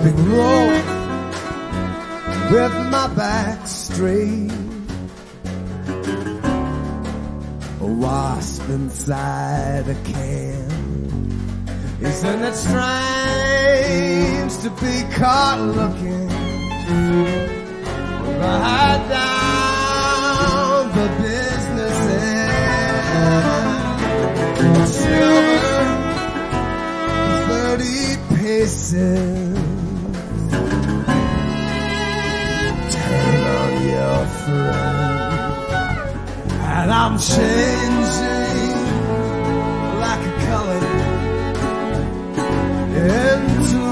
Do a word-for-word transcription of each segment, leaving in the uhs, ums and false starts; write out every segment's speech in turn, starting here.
keeping low with my back straight. A wasp inside a can. Isn't it strange to be caught looking right down the business end? Silver, thirty paces. Turn on your friend, and I'm changing like a color into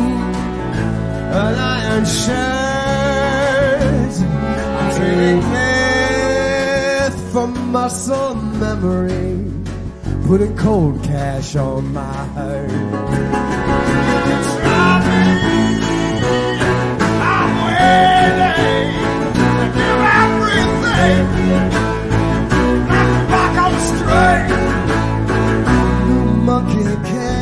an iron shirt. I'm trading myth for muscle memory, putting cold cash on my heart. Try me, I'm waiting to give everything like a rock on straight. New monkey can.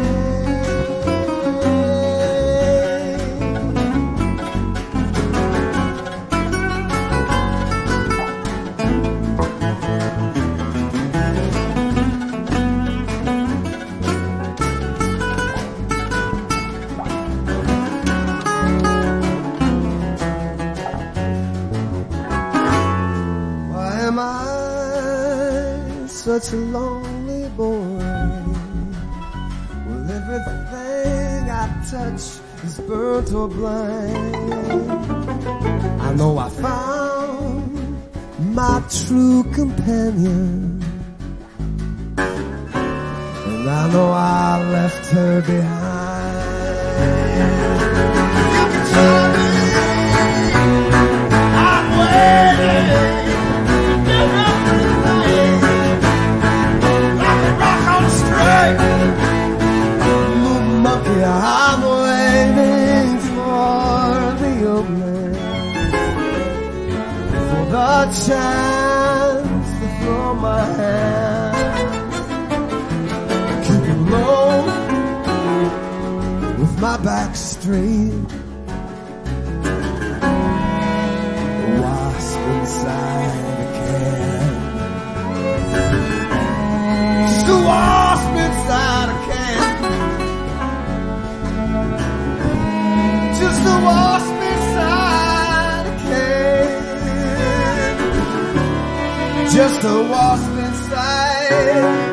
Such a lonely boy. Well, everything I touch is burnt or blind. I know I found my true companion, and I know I left her behind. You can tell me I'm waiting. I'm waiting for the opening, for the chance to throw my hand, keeping low with my back straight. A wasp inside a can. Just a wasp inside a can. Just a wasp inside a can. Just a wasp inside